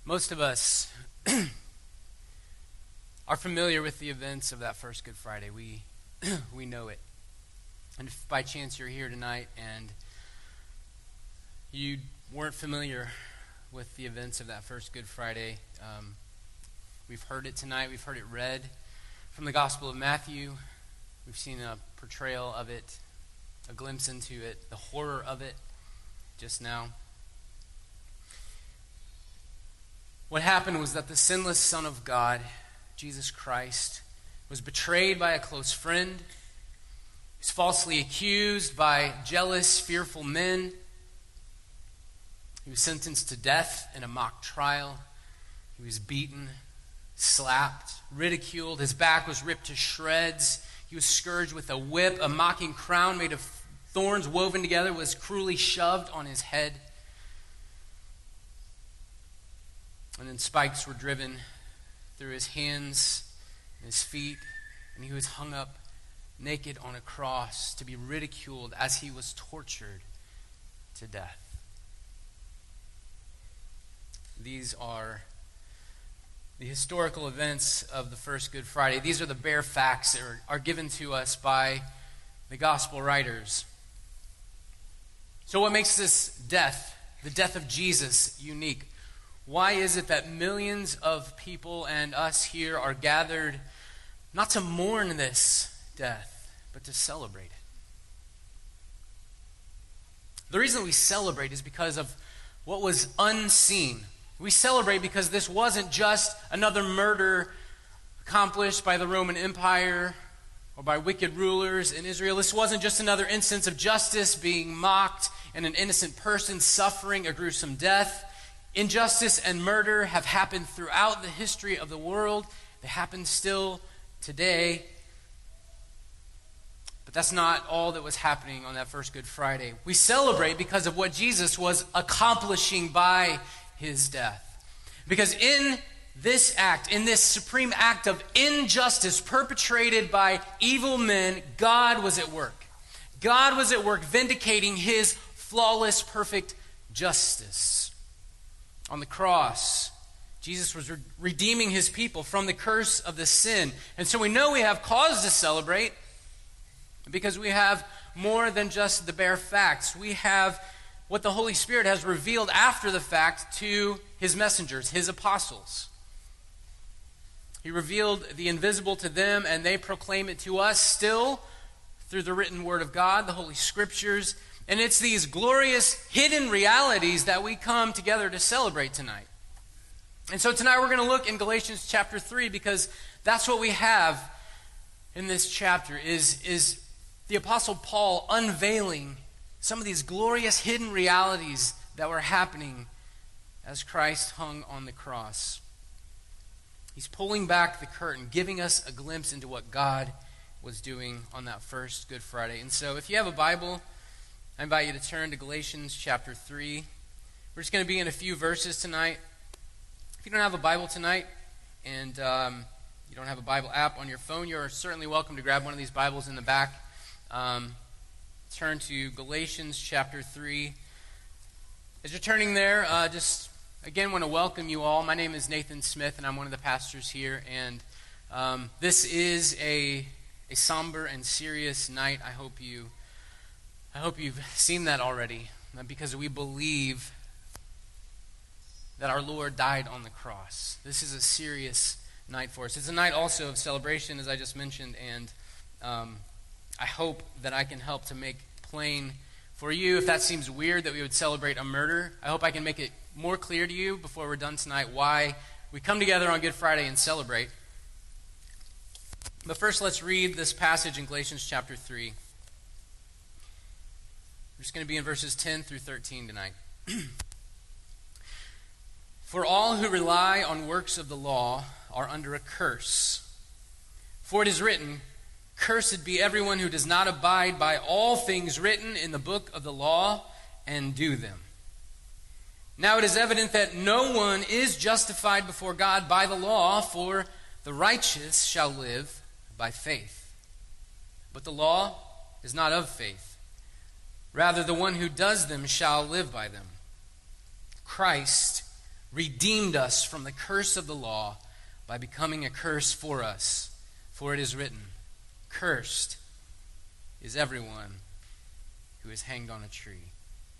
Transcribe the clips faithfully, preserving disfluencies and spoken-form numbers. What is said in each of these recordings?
Most of us are familiar with the events of that first Good Friday. We we know it. And if by chance you're here tonight and you weren't familiar with the events of that first Good Friday, um, we've heard it tonight. We've heard it read from the Gospel of Matthew. We've seen a portrayal of it, a glimpse into it, the horror of it just now. What happened was that the sinless Son of God, Jesus Christ, was betrayed by a close friend. He was falsely accused by jealous, fearful men. He was sentenced to death in a mock trial. He was beaten, slapped, ridiculed. His back was ripped to shreds. He was scourged with a whip. A mocking crown made of thorns woven together was cruelly shoved on his head. And then spikes were driven through his hands and his feet, and he was hung up naked on a cross to be ridiculed as he was tortured to death. These are the historical events of the first Good Friday. These are the bare facts that are, are given to us by the gospel writers. So what makes this death, the death of Jesus, unique? Why is it that millions of people and us here are gathered not to mourn this death, but to celebrate it? The reason we celebrate is because of what was unseen. We celebrate because this wasn't just another murder accomplished by the Roman Empire or by wicked rulers in Israel. This wasn't just another instance of justice being mocked and an innocent person suffering a gruesome death. Injustice and murder have happened throughout the history of the world. They happen still today. But that's not all that was happening on that first Good Friday. We celebrate because of what Jesus was accomplishing by his death. Because in this act, in this supreme act of injustice perpetrated by evil men, God was at work. God was at work vindicating his flawless, perfect justice. On the cross, Jesus was re- redeeming his people from the curse of the sin. And so we know we have cause to celebrate because we have more than just the bare facts. We have what the Holy Spirit has revealed after the fact to his messengers, his apostles. He revealed the invisible to them, and they proclaim it to us still through the written word of God, the Holy Scriptures. And it's these glorious hidden realities that we come together to celebrate tonight. And so tonight we're going to look in Galatians chapter three because that's what we have in this chapter is, is the Apostle Paul unveiling some of these glorious hidden realities that were happening as Christ hung on the cross. He's pulling back the curtain, giving us a glimpse into what God was doing on that first Good Friday. And so if you have a Bible, I invite you to turn to Galatians chapter three. We're just going to be in a few verses tonight. If you don't have a Bible tonight and um, you don't have a Bible app on your phone, you're certainly welcome to grab one of these Bibles in the back. Um, turn to Galatians chapter three. As you're turning there, uh, just again want to welcome you all. My name is Nathan Smith, and I'm one of the pastors here. And um, this is a, a somber and serious night. I hope you... I hope you've seen that already, because we believe that our Lord died on the cross. This is a serious night for us. It's a night also of celebration, as I just mentioned, and um, I hope that I can help to make plain for you, if that seems weird that we would celebrate a murder, I hope I can make it more clear to you before we're done tonight why we come together on Good Friday and celebrate. But first, let's read this passage in Galatians chapter three. We're just going to be in verses ten through thirteen tonight. For all who rely on works of the law are under a curse. For it is written, "Cursed be everyone who does not abide by all things written in the book of the law and do them." Now it is evident that no one is justified before God by the law, for the righteous shall live by faith. But the law is not of faith. Rather, the one who does them shall live by them. Christ redeemed us from the curse of the law by becoming a curse for us. For it is written, cursed is everyone who is hanged on a tree.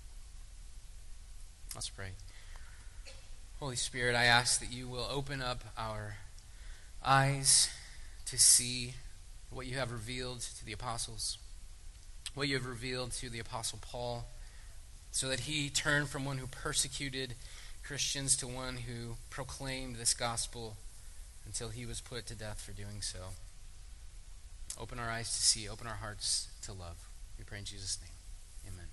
Let's pray. Holy Spirit, I ask that you will open up our eyes to see what you have revealed to the apostles, what you have revealed to the Apostle Paul, so that he turned from one who persecuted Christians to one who proclaimed this gospel until he was put to death for doing so. Open our eyes to see, open our hearts to love. We pray in Jesus' name. Amen.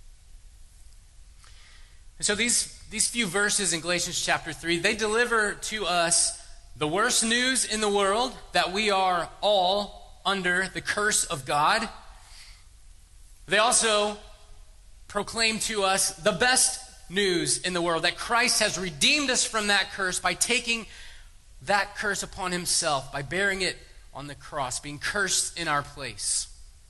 And so these, these few verses in Galatians chapter three, they deliver to us the worst news in the world, that we are all under the curse of God. They also proclaim to us the best news in the world, that Christ has redeemed us from that curse by taking that curse upon himself, by bearing it on the cross, being cursed in our place.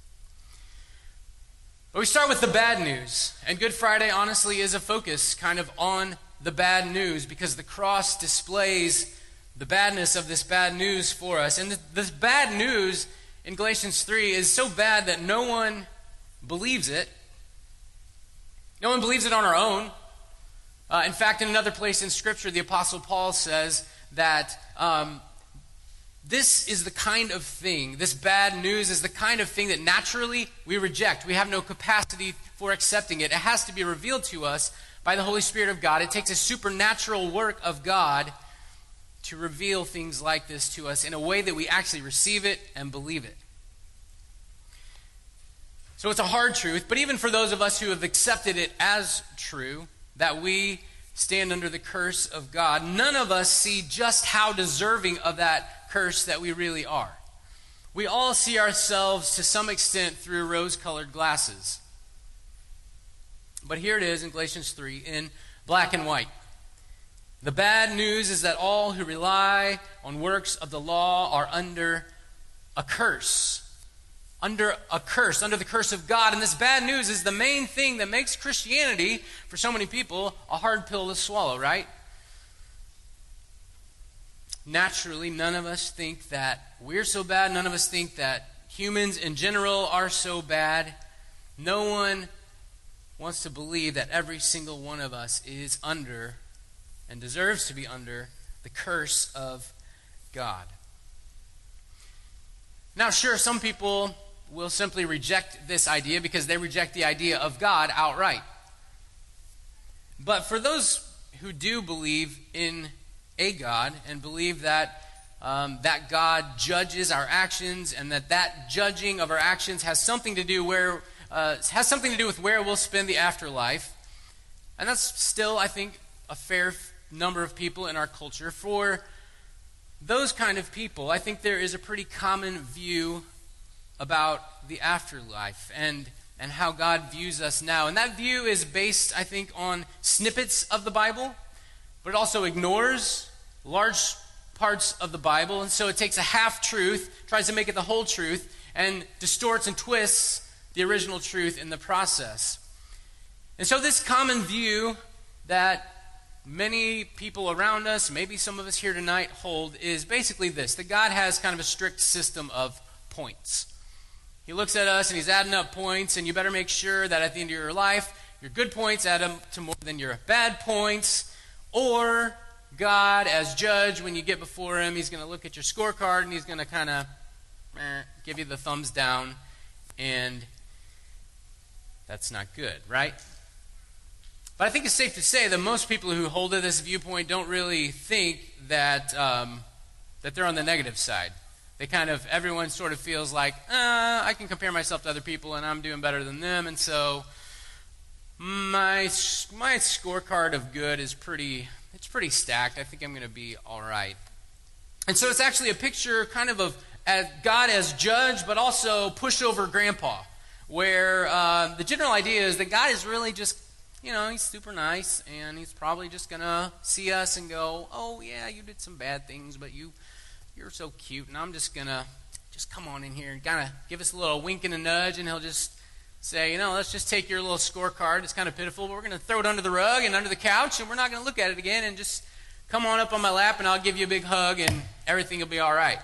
But we start with the bad news. And Good Friday, honestly, is a focus kind of on the bad news, because the cross displays the badness of this bad news for us. And this bad news in Galatians three is so bad that no one believes it. No one believes it on our own. Uh, in fact, in another place in Scripture, the Apostle Paul says that um, this is the kind of thing, this bad news is the kind of thing that naturally we reject. We have no capacity for accepting it. It has to be revealed to us by the Holy Spirit of God. It takes a supernatural work of God to reveal things like this to us in a way that we actually receive it and believe it. So it's a hard truth, but even for those of us who have accepted it as true, that we stand under the curse of God, none of us see just how deserving of that curse that we really are. We all see ourselves to some extent through rose-colored glasses. But here it is in Galatians three in black and white. The bad news is that all who rely on works of the law are under a curse. Under a curse, under the curse of God. And this bad news is the main thing that makes Christianity, for so many people, a hard pill to swallow, right? Naturally, none of us think that we're so bad. None of us think that humans in general are so bad. No one wants to believe that every single one of us is under and deserves to be under the curse of God. Now, sure, some people will simply reject this idea because they reject the idea of God outright. But for those who do believe in a God and believe that um, that God judges our actions, and that that judging of our actions has something to do where uh, has something to do with where we'll spend the afterlife, and that's still, I think, a fair number of people in our culture. For those kind of people, I think there is a pretty common view about the afterlife and and how God views us now. And that view is based, I think, on snippets of the Bible, but it also ignores large parts of the Bible. And so it takes a half-truth, tries to make it the whole truth, and distorts and twists the original truth in the process. And so this common view that many people around us, maybe some of us here tonight, hold is basically this: that God has kind of a strict system of points. He looks at us and he's adding up points, and you better make sure that at the end of your life, your good points add up to more than your bad points. Or God, as judge, when you get before him, he's going to look at your scorecard and he's going to kind of eh, give you the thumbs down, and that's not good, right? But I think it's safe to say that most people who hold to this viewpoint don't really think that um, that they're on the negative side. They kind of, everyone sort of feels like, uh, I can compare myself to other people and I'm doing better than them, and so my my scorecard of good is pretty, it's pretty stacked. I think I'm going to be all right. And so it's actually a picture kind of of as God as judge, but also pushover grandpa, where uh, the general idea is that God is really just, you know, he's super nice, and he's probably just going to see us and go, oh yeah, you did some bad things, but you... you're so cute, and I'm just going to just come on in here and kind of give us a little wink and a nudge, and he'll just say, you know, let's just take your little scorecard. It's kind of pitiful, but we're going to throw it under the rug and under the couch, and we're not going to look at it again, and just come on up on my lap, and I'll give you a big hug, and everything will be all right.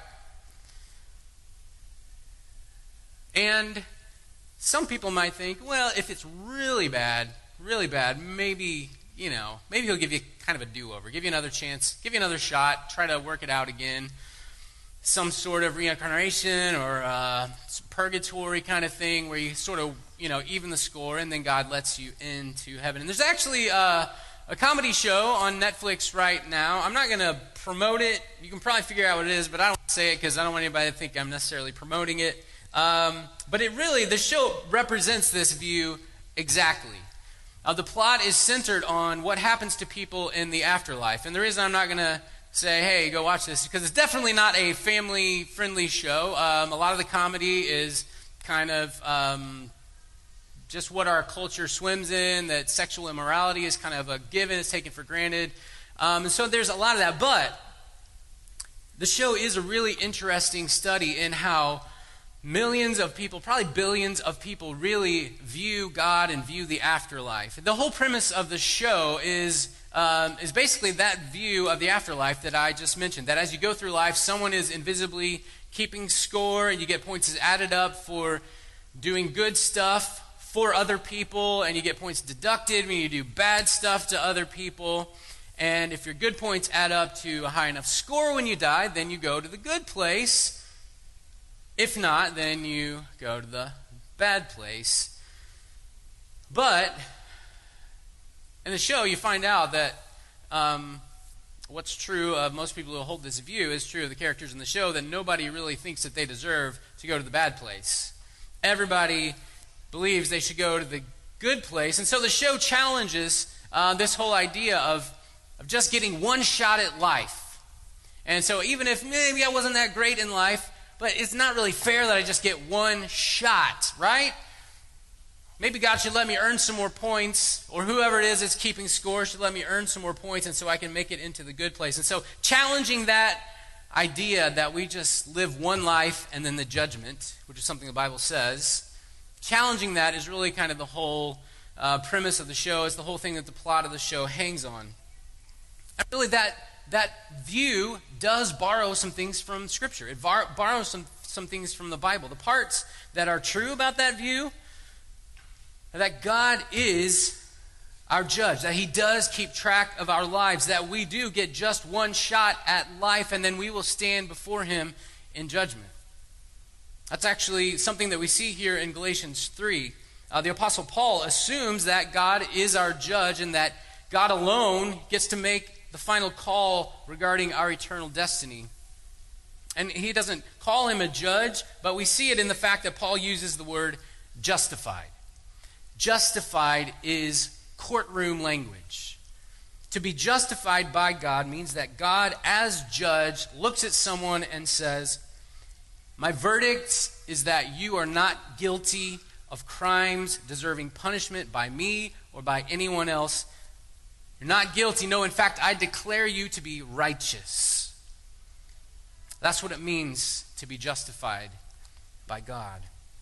And some people might think, well, if it's really bad, really bad, maybe, you know, maybe he'll give you kind of a do-over, give you another chance, give you another shot, try to work it out again. Some sort of reincarnation or uh, purgatory kind of thing where you sort of, you know, even the score, and then God lets you into heaven. And there's actually uh, a comedy show on Netflix right now. I'm not going to promote it. You can probably figure out what it is, but I don't say it because I don't want anybody to think I'm necessarily promoting it. Um, but it really, the show represents this view exactly. Uh, the plot is centered on what happens to people in the afterlife. And the reason I'm not going to say, hey, go watch this, because it's definitely not a family-friendly show. Um, a lot of the comedy is kind of um, just what our culture swims in, that sexual immorality is kind of a given, it's taken for granted. Um, and so there's a lot of that. But the show is a really interesting study in how millions of people, probably billions of people, really view God and view the afterlife. The whole premise of the show is um, is basically that view of the afterlife that I just mentioned, that as you go through life, someone is invisibly keeping score, and you get points added up for doing good stuff for other people, and you get points deducted when you do bad stuff to other people. And if your good points add up to a high enough score when you die, then you go to the good place. If not, then you go to the bad place. But in the show, you find out that um, what's true of most people who hold this view is true of the characters in the show, that nobody really thinks that they deserve to go to the bad place. Everybody believes they should go to the good place. And so the show challenges uh, this whole idea of, of just getting one shot at life. And so even if maybe I wasn't that great in life, but it's not really fair that I just get one shot, right? Maybe God should let me earn some more points, or whoever it is that's keeping score should let me earn some more points, and so I can make it into the good place. And so challenging that idea that we just live one life and then the judgment, which is something the Bible says, challenging that is really kind of the whole uh, premise of the show. It's the whole thing that the plot of the show hangs on. And really that that view does borrow some things from Scripture. It bar- borrows some, some things from the Bible. The parts that are true about that view are that God is our judge, that He does keep track of our lives, that we do get just one shot at life, and then we will stand before Him in judgment. That's actually something that we see here in Galatians three. Uh, the Apostle Paul assumes that God is our judge and that God alone gets to make the final call regarding our eternal destiny. And he doesn't call him a judge, but we see it in the fact that Paul uses the word justified. Justified is courtroom language. To be justified by God means that God, as judge, looks at someone and says, my verdict is that you are not guilty of crimes deserving punishment by me or by anyone else. You're not guilty. No, in fact, I declare you to be righteous. That's what it means to be justified by God.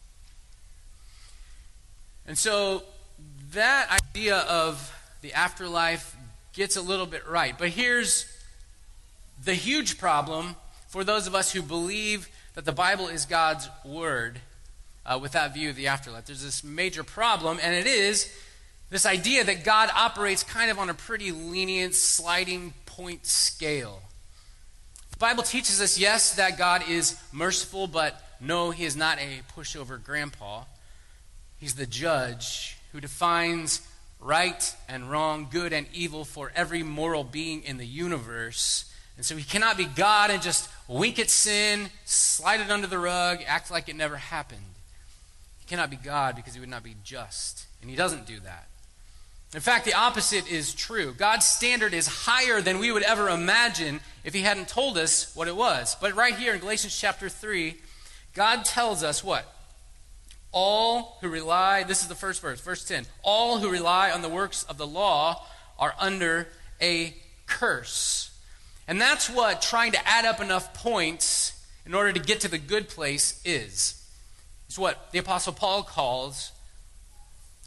And so that idea of the afterlife gets a little bit right. But here's the huge problem for those of us who believe that the Bible is God's word uh, with that view of the afterlife. There's this major problem, and it is this idea that God operates kind of on a pretty lenient sliding point scale. The Bible teaches us, yes, that God is merciful, but no, He is not a pushover grandpa. He's the judge who defines right and wrong, good and evil for every moral being in the universe. And so He cannot be God and just wink at sin, slide it under the rug, act like it never happened. He cannot be God because He would not be just. And He doesn't do that. In fact, the opposite is true. God's standard is higher than we would ever imagine if He hadn't told us what it was. But right here in Galatians chapter three, God tells us what? All who rely, this is the first verse, verse ten. All who rely on the works of the law are under a curse. And that's what trying to add up enough points in order to get to the good place is. It's what the Apostle Paul calls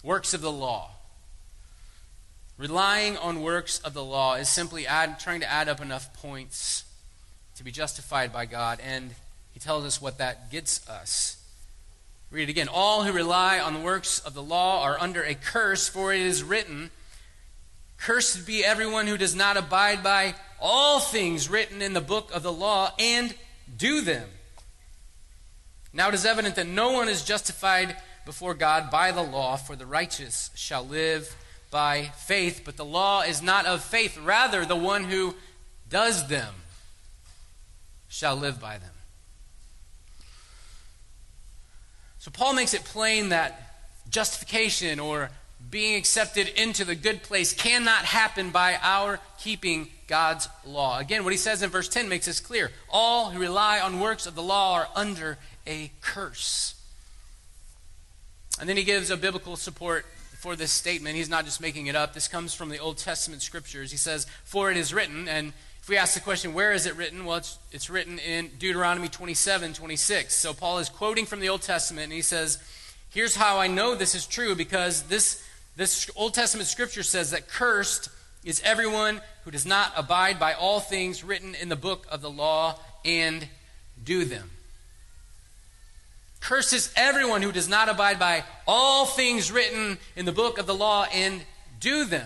works of the law. Relying on works of the law is simply add, trying to add up enough points to be justified by God, and he tells us what that gets us. Read it again. All who rely on the works of the law are under a curse, for it is written, "Cursed be everyone who does not abide by all things written in the book of the law and do them." Now it is evident that no one is justified before God by the law, for the righteous shall live by faith. But the law is not of faith. Rather, the one who does them shall live by them. So Paul makes it plain that justification or being accepted into the good place cannot happen by our keeping God's law. Again, what he says in verse ten makes this clear. All who rely on works of the law are under a curse. And then he gives a biblical support for this statement. He's not just making it up. This comes from the Old Testament scriptures. He says, "For it is written," and if we ask the question, where is it written? Well, it's, it's written in Deuteronomy twenty-seven, twenty-six. So Paul is quoting from the Old Testament, and he says, here's how I know this is true, because this, this Old Testament scripture says that cursed is everyone who does not abide by all things written in the book of the law and do them. Cursed is everyone who does not abide by all things written in the book of the law and do them.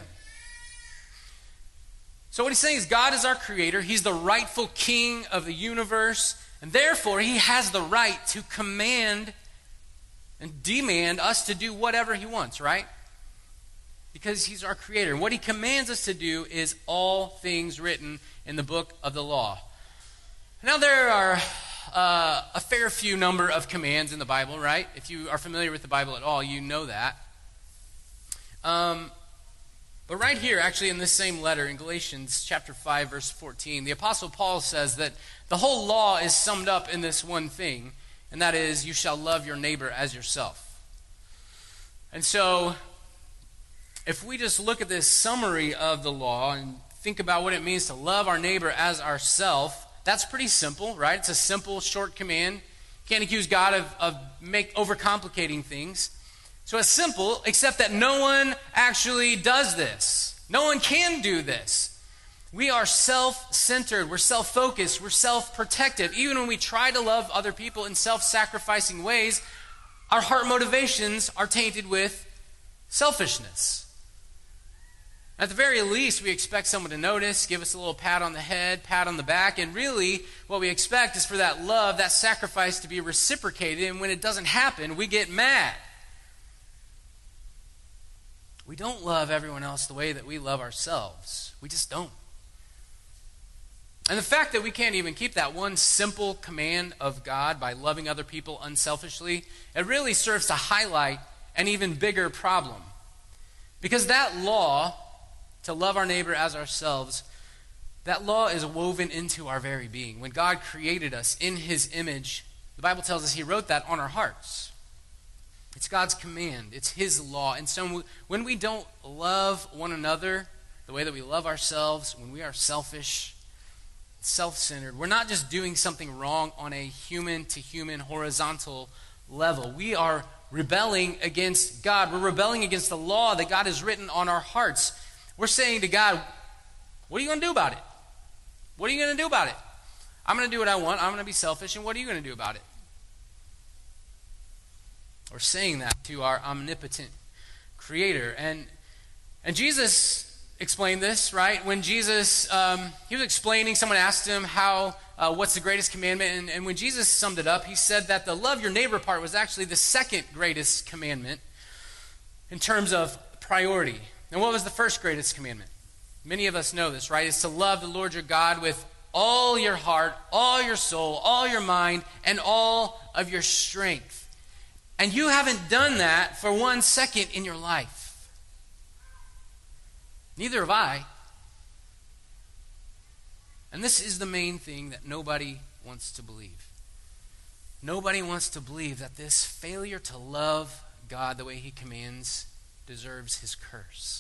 So what he's saying is God is our creator. He's the rightful king of the universe. And therefore, he has the right to command and demand us to do whatever he wants, right? Because he's our creator. And what he commands us to do is all things written in the book of the law. Now there are uh, a fair few number of commands in the Bible, right? If you are familiar with the Bible at all, you know that. Um... But right here, actually in this same letter, in Galatians chapter five, verse fourteen, the Apostle Paul says that the whole law is summed up in this one thing, and that is, you shall love your neighbor as yourself. And so, if we just look at this summary of the law and think about what it means to love our neighbor as ourself, that's pretty simple, right? It's a simple, short command. You can't accuse God of, of make overcomplicating things. So it's simple, except that no one actually does this. No one can do this. We are self-centered. We're self-focused. We're self-protective. Even when we try to love other people in self-sacrificing ways, our heart motivations are tainted with selfishness. At the very least, we expect someone to notice, give us a little pat on the head, pat on the back, and really what we expect is for that love, that sacrifice to be reciprocated, and when it doesn't happen, we get mad. We don't love everyone else the way that we love ourselves. We just don't. And the fact that we can't even keep that one simple command of God by loving other people unselfishly, it really serves to highlight an even bigger problem. Because that law, to love our neighbor as ourselves, that law is woven into our very being. When God created us in his image, the Bible tells us he wrote that on our hearts. It's God's command. It's his law. And so when we don't love one another the way that we love ourselves, when we are selfish, self-centered, we're not just doing something wrong on a human-to-human horizontal level. We are rebelling against God. We're rebelling against the law that God has written on our hearts. We're saying to God, what are you going to do about it? What are you going to do about it? I'm going to do what I want. I'm going to be selfish. And what are you going to do about it? We're saying that to our omnipotent creator. And and Jesus explained this, right? When Jesus, um, he was explaining, someone asked him how, uh, what's the greatest commandment? And, and when Jesus summed it up, he said that the love your neighbor part was actually the second greatest commandment in terms of priority. And what was the first greatest commandment? Many of us know this, right? It's to love the Lord your God with all your heart, all your soul, all your mind, and all of your strength. And you haven't done that for one second in your life. Neither have I. And this is the main thing that nobody wants to believe. Nobody wants to believe that this failure to love God the way he commands deserves his curse.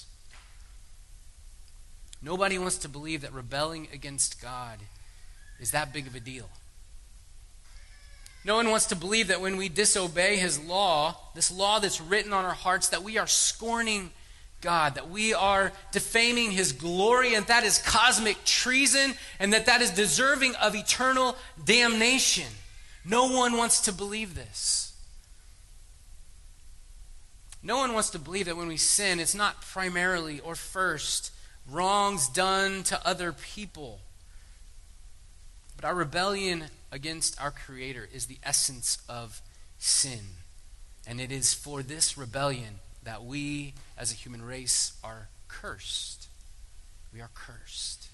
Nobody wants to believe that rebelling against God is that big of a deal. No one wants to believe that when we disobey his law, this law that's written on our hearts, that we are scorning God, that we are defaming his glory, and that is cosmic treason, and that that is deserving of eternal damnation. No one wants to believe this. No one wants to believe that when we sin, it's not primarily or first wrongs done to other people. But our rebellion against our Creator is the essence of sin. And it is for this rebellion that we, as a human race, are cursed. We are cursed.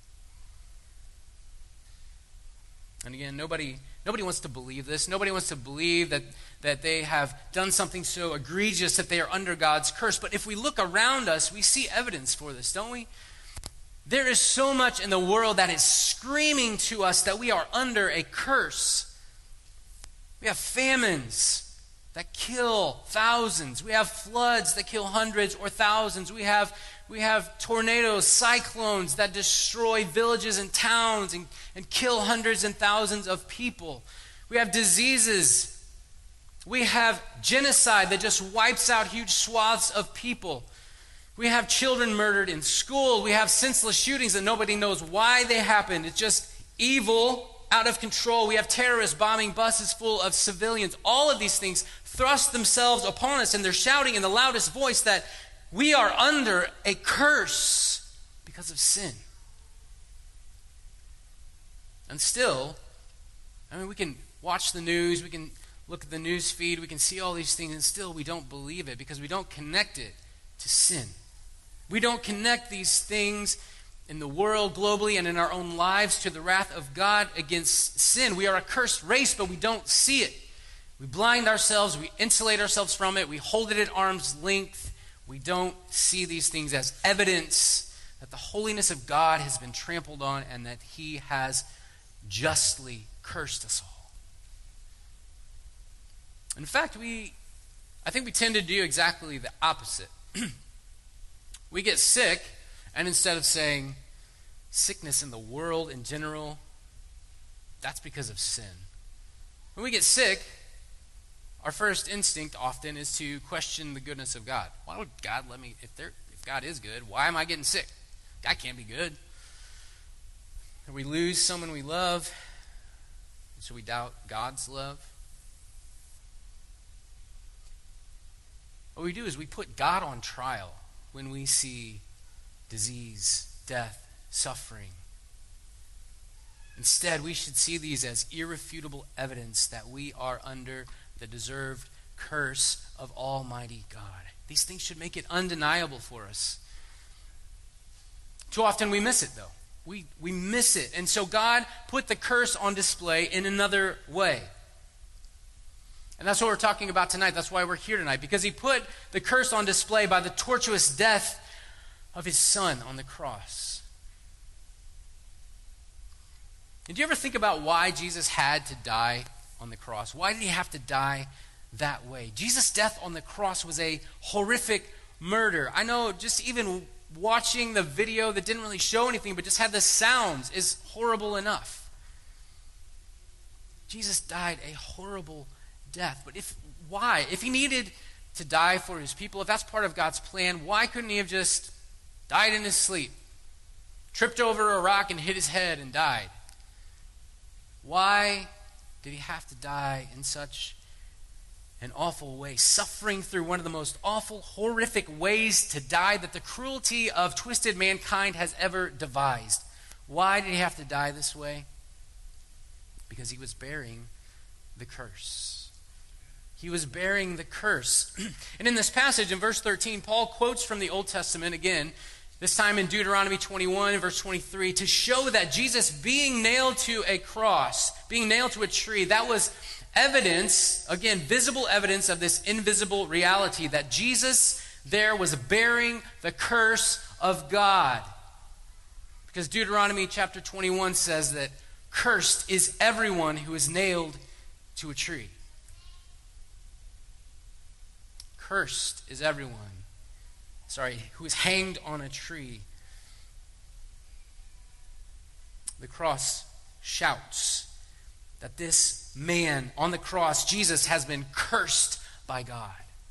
And again, nobody nobody wants to believe this. Nobody wants to believe that, that they have done something so egregious that they are under God's curse. But if we look around us, we see evidence for this, don't we? There is so much in the world that is screaming to us that we are under a curse. We have famines that kill thousands. We have floods that kill hundreds or thousands. We have, we have tornadoes, cyclones that destroy villages and towns and, and kill hundreds and thousands of people. We have diseases. We have genocide that just wipes out huge swaths of people. We have children murdered in school. We have senseless shootings that nobody knows why they happened. It's just evil, out of control. We have terrorists bombing buses full of civilians. All of these things thrust themselves upon us, and they're shouting in the loudest voice that we are under a curse because of sin. And still, I mean, we can watch the news, we can look at the news feed, we can see all these things, and still we don't believe it because we don't connect it to sin. We don't connect these things in the world globally and in our own lives to the wrath of God against sin. We are a cursed race, but we don't see it. We blind ourselves, we insulate ourselves from it, we hold it at arm's length. We don't see these things as evidence that the holiness of God has been trampled on and that he has justly cursed us all. In fact, we, I think we tend to do exactly the opposite. We get sick, and instead of saying, sickness in the world in general, that's because of sin. When we get sick, our first instinct often is to question the goodness of God. Why would God let me, if there, if God is good, why am I getting sick? God can't be good. Or we lose someone we love, so we doubt God's love. What we do is we put God on trial when we see disease, death, suffering. Instead, we should see these as irrefutable evidence that we are under the deserved curse of Almighty God. These things should make it undeniable for us. Too often we miss it, though. We, we miss it. And so God put the curse on display in another way. And that's what we're talking about tonight. That's why we're here tonight. Because he put the curse on display by the tortuous death of his son on the cross. Did you ever think about why Jesus had to die on the cross? Why did he have to die that way? Jesus' death on the cross was a horrific murder. I know just even watching the video that didn't really show anything but just had the sounds is horrible enough. Jesus died a horrible death. But if why? If he needed to die for his people, if that's part of God's plan, why couldn't he have just died in his sleep, tripped over a rock and hit his head and died? Why did he have to die in such an awful way, suffering through one of the most awful, horrific ways to die that the cruelty of twisted mankind has ever devised? Why did he have to die this way? Because he was bearing the curse. He was bearing the curse. And in this passage, in verse thirteen, Paul quotes from the Old Testament again, this time in Deuteronomy twenty-one, verse twenty-three, to show that Jesus being nailed to a cross, being nailed to a tree, that was evidence, again, visible evidence of this invisible reality, that Jesus there was bearing the curse of God. Because Deuteronomy chapter twenty-one says that cursed is everyone who is nailed to a tree. Cursed is everyone, sorry, who is hanged on a tree. The cross shouts that this man on the cross, Jesus, has been cursed by God.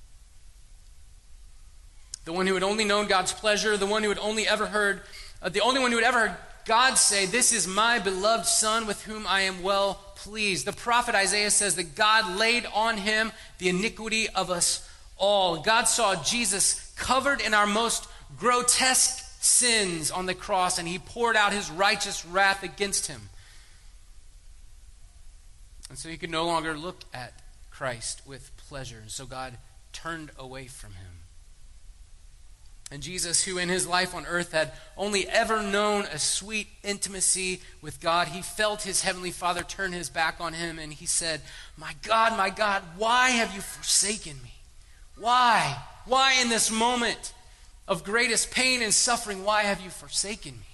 The one who had only known God's pleasure, the one who had only ever heard, uh, the only one who had ever heard God say, "This is my beloved Son with whom I am well pleased." The prophet Isaiah says that God laid on him the iniquity of us all. God saw Jesus covered in our most grotesque sins on the cross, and he poured out his righteous wrath against him. And so he could no longer look at Christ with pleasure, and so God turned away from him. And Jesus, who in his life on earth had only ever known a sweet intimacy with God, he felt his heavenly Father turn his back on him, and he said, "My God, my God, why have you forsaken me? Why? Why in this moment of greatest pain and suffering, why have you forsaken me?"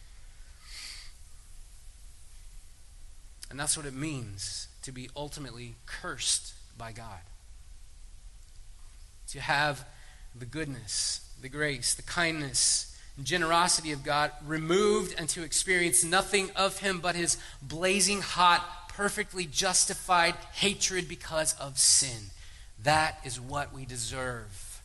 And that's what it means to be ultimately cursed by God. To have the goodness, the grace, the kindness, and generosity of God removed, and to experience nothing of him but his blazing hot, perfectly justified hatred because of sin. That is what we deserve.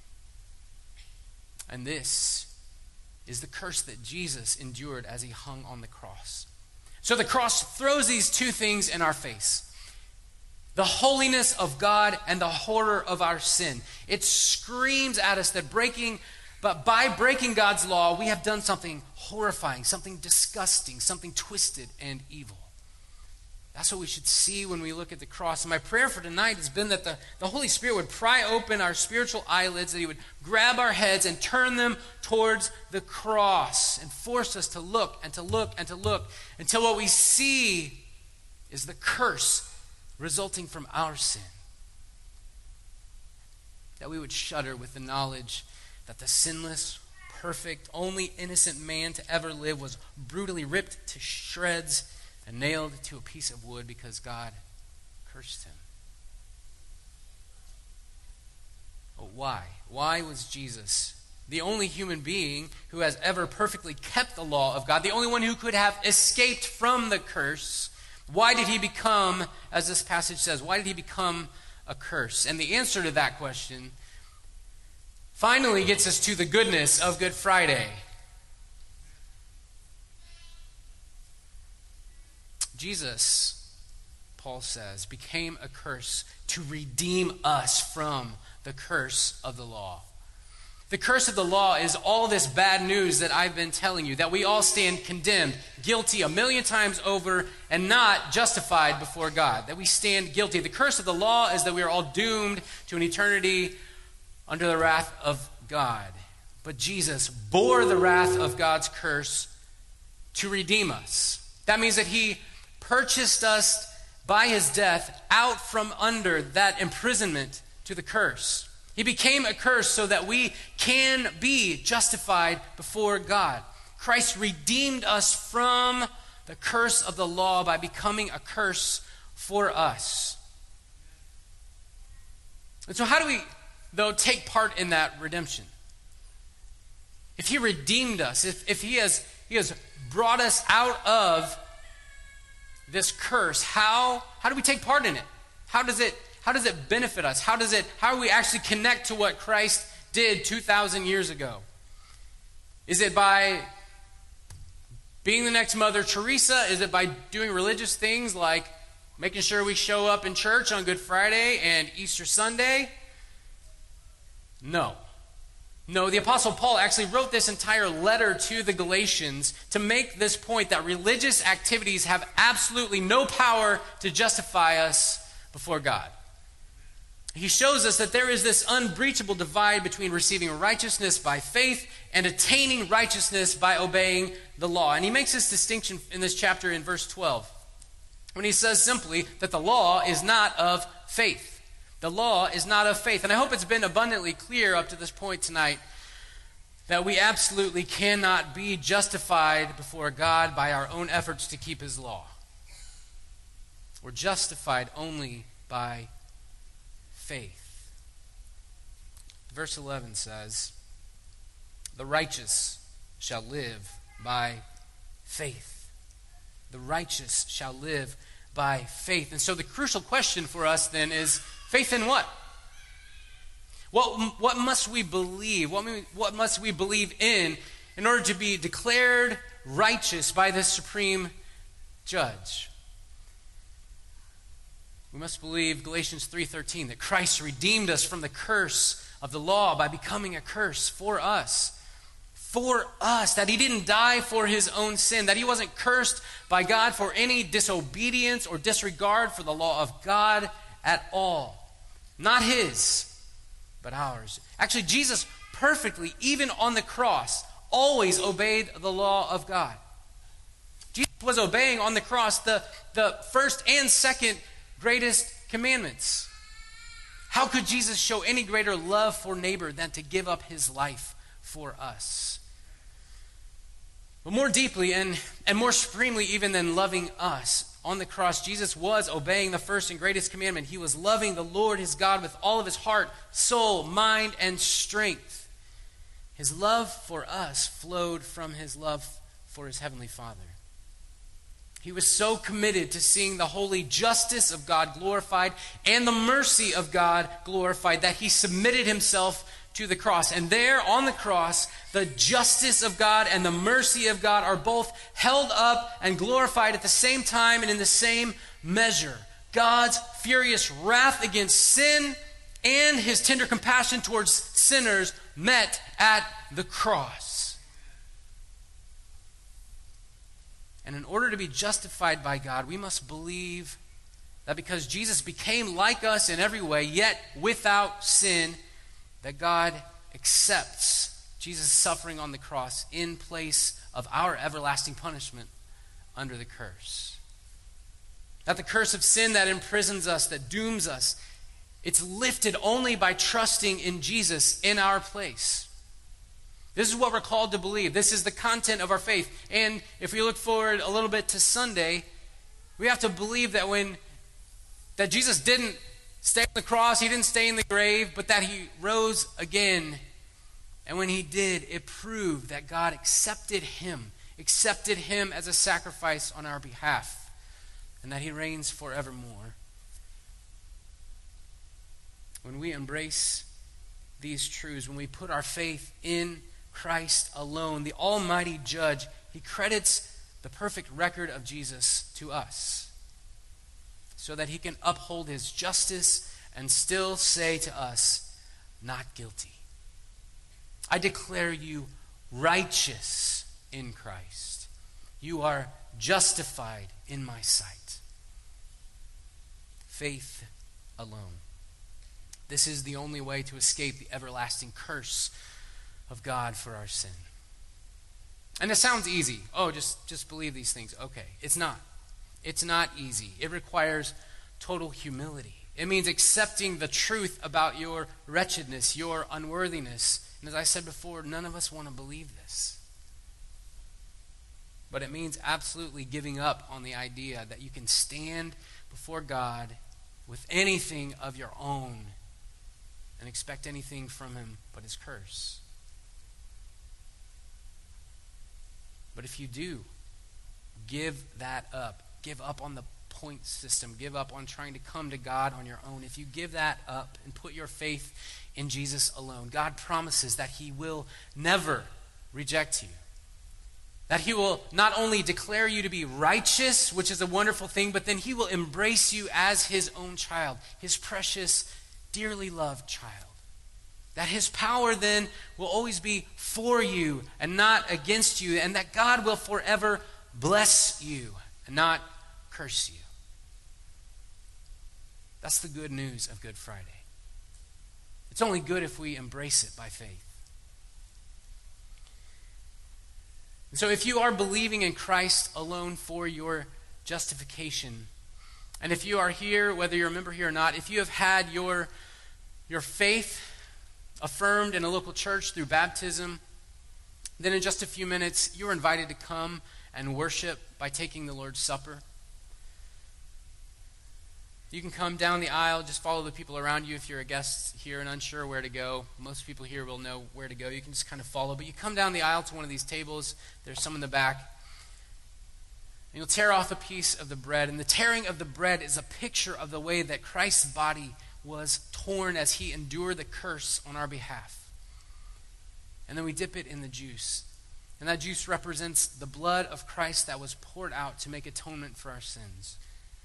And this is the curse that Jesus endured as he hung on the cross. So the cross throws these two things in our face: the holiness of God and the horror of our sin. It screams at us that breaking, but by breaking God's law, we have done something horrifying, something disgusting, something twisted and evil. That's what we should see when we look at the cross. And my prayer for tonight has been that the, the Holy Spirit would pry open our spiritual eyelids, that he would grab our heads and turn them towards the cross and force us to look and to look and to look until what we see is the curse resulting from our sin. That we would shudder with the knowledge that the sinless, perfect, only innocent man to ever live was brutally ripped to shreds and nailed to a piece of wood because God cursed him. But why? Why was Jesus, the only human being who has ever perfectly kept the law of God, the only one who could have escaped from the curse, why did he become, as this passage says, why did he become a curse? And the answer to that question finally gets us to the goodness of Good Friday. Jesus, Paul says, became a curse to redeem us from the curse of the law. The curse of the law is all this bad news that I've been telling you, that we all stand condemned, guilty a million times over, and not justified before God, that we stand guilty. The curse of the law is that we are all doomed to an eternity under the wrath of God. But Jesus bore the wrath of God's curse to redeem us. That means that he purchased us by his death out from under that imprisonment to the curse. He became a curse so that we can be justified before God. Christ redeemed us from the curse of the law by becoming a curse for us. And so how do we, though, take part in that redemption? If he redeemed us, if, if he has, he has brought us out of this curse, how, how do we take part in it? How does it How does it benefit us? How does it, how do we actually connect to what Christ did two thousand years ago? Is it by being the next Mother Teresa? Is it by doing religious things like making sure we show up in church on Good Friday and Easter Sunday? No. No, the Apostle Paul actually wrote this entire letter to the Galatians to make this point that religious activities have absolutely no power to justify us before God. He shows us that there is this unbreachable divide between receiving righteousness by faith and attaining righteousness by obeying the law. And he makes this distinction in this chapter in verse twelve, when he says simply that the law is not of faith. The law is not of faith. And I hope it's been abundantly clear up to this point tonight that we absolutely cannot be justified before God by our own efforts to keep his law. We're justified only by faith. Verse eleven says, "The righteous shall live by faith." The righteous shall live by faith. And so the crucial question for us then is, faith in what? What, what must we believe? What, what must we believe in in order to be declared righteous by the supreme judge? We must believe Galatians three thirteen, that Christ redeemed us from the curse of the law by becoming a curse for us. For us, that he didn't die for his own sin, that he wasn't cursed by God for any disobedience or disregard for the law of God at all. Not his, but ours. Actually, Jesus perfectly, even on the cross, always obeyed the law of God. Jesus was obeying on the cross the, the first and second greatest commandments. How could Jesus show any greater love for neighbor than to give up his life for us? But more deeply and, and more supremely even than loving us, on the cross, Jesus was obeying the first and greatest commandment. He was loving the Lord his God with all of his heart, soul, mind, and strength. His love for us flowed from his love for his heavenly Father. He was so committed to seeing the holy justice of God glorified and the mercy of God glorified that he submitted himself to the cross. And there on the cross, the justice of God and the mercy of God are both held up and glorified at the same time and in the same measure. God's furious wrath against sin and his tender compassion towards sinners met at the cross. And in order to be justified by God, we must believe that because Jesus became like us in every way, yet without sin, that God accepts Jesus' suffering on the cross in place of our everlasting punishment under the curse. That the curse of sin that imprisons us, that dooms us, it's lifted only by trusting in Jesus in our place. This is what we're called to believe. This is the content of our faith. And if we look forward a little bit to Sunday, we have to believe that when that Jesus didn't stay on the cross, he didn't stay in the grave, but that he rose again. And when he did, it proved that God accepted him, accepted him as a sacrifice on our behalf, and that he reigns forevermore. When we embrace these truths, when we put our faith in Christ alone, the almighty judge, he credits the perfect record of Jesus to us so that he can uphold his justice and still say to us, not guilty. I declare you righteous in Christ. You are justified in my sight. Faith alone. This is the only way to escape the everlasting curse of God for our sin. And it sounds easy. Oh, just, just believe these things. Okay, it's not. It's not easy. It requires total humility. It means accepting the truth about your wretchedness, your unworthiness. And as I said before, none of us want to believe this. But it means absolutely giving up on the idea that you can stand before God with anything of your own and expect anything from him but his curse. But if you do, give that up. Give up on the point system. Give up on trying to come to God on your own. If you give that up and put your faith in Jesus alone, God promises that he will never reject you. That he will not only declare you to be righteous, which is a wonderful thing, but then he will embrace you as his own child, his precious, dearly loved child. That his power then will always be for you and not against you, and that God will forever bless you and not curse you. That's the good news of Good Friday. It's only good if we embrace it by faith. And so if you are believing in Christ alone for your justification, and if you are here, whether you're a member here or not, if you have had your, your faith affirmed in a local church through baptism, then in just a few minutes, you're invited to come and worship by taking the Lord's Supper. You can come down the aisle, just follow the people around you if you're a guest here and unsure where to go. Most people here will know where to go. You can just kind of follow. But you come down the aisle to one of these tables. There's some in the back. And you'll tear off a piece of the bread. And the tearing of the bread is a picture of the way that Christ's body was torn as he endured the curse on our behalf. And then we dip it in the juice. And that juice represents the blood of Christ that was poured out to make atonement for our sins.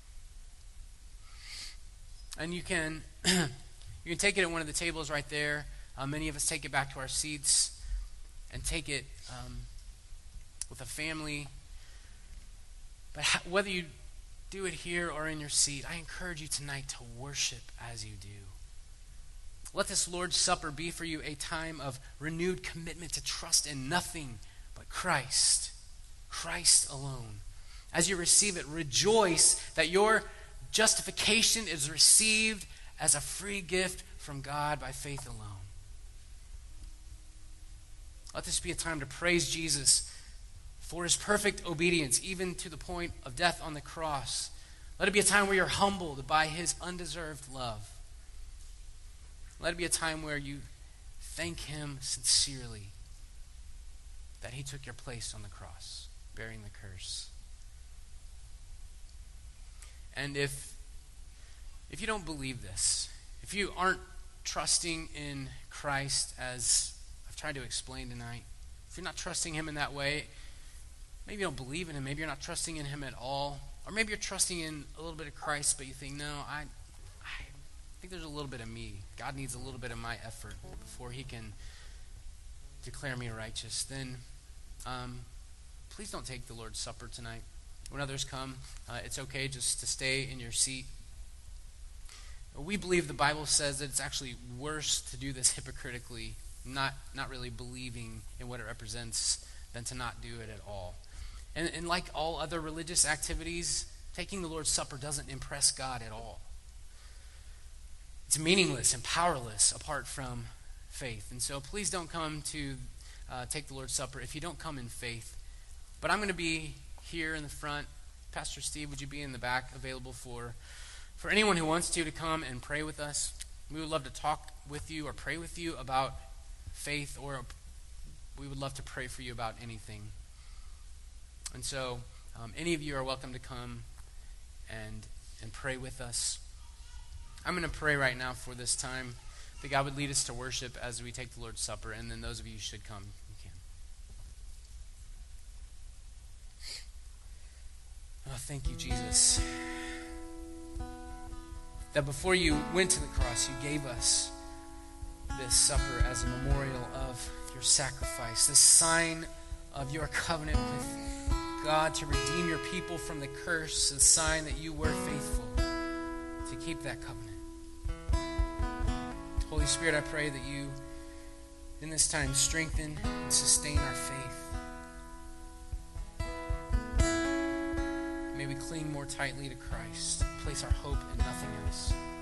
And you can you can take it at one of the tables right there. Uh, many of us take it back to our seats and take it um, with a family. But how, whether you do it here or in your seat, I encourage you tonight to worship as you do. Let this Lord's Supper be for you a time of renewed commitment to trust in nothing but Christ, Christ alone. As you receive it, rejoice that your justification is received as a free gift from God by faith alone. Let this be a time to praise Jesus for his perfect obedience, even to the point of death on the cross. Let it be a time where you're humbled by his undeserved love. Let it be a time where you thank him sincerely that he took your place on the cross, bearing the curse. And if if you don't believe this, if you aren't trusting in Christ as I've tried to explain tonight, if you're not trusting him in that way, maybe you don't believe in him, maybe you're not trusting in him at all, or maybe you're trusting in a little bit of Christ, but you think, no, I, I think there's a little bit of me. God needs a little bit of my effort before he can declare me righteous. Then um, please don't take the Lord's Supper tonight. When others come, uh, it's okay just to stay in your seat. We believe the Bible says that it's actually worse to do this hypocritically, not not really believing in what it represents, than to not do it at all. And, and like all other religious activities, taking the Lord's Supper doesn't impress God at all. It's meaningless and powerless apart from faith. And so please don't come to uh, take the Lord's Supper if you don't come in faith. But I'm going to be here in the front. Pastor Steve, would you be in the back available for, for anyone who wants to to come and pray with us? We would love to talk with you or pray with you about faith, or we would love to pray for you about anything. And so um, any of you are welcome to come and and pray with us. I'm going to pray right now for this time that God would lead us to worship as we take the Lord's Supper, and then those of you who should come, you can. Oh, thank you, Jesus, that before you went to the cross, you gave us this supper as a memorial of your sacrifice, this sign of your covenant with God to redeem your people from the curse, a sign that you were faithful to keep that covenant. Holy Spirit, I pray that you, in this time, strengthen and sustain our faith. May we cling more tightly to Christ, place our hope in nothing else.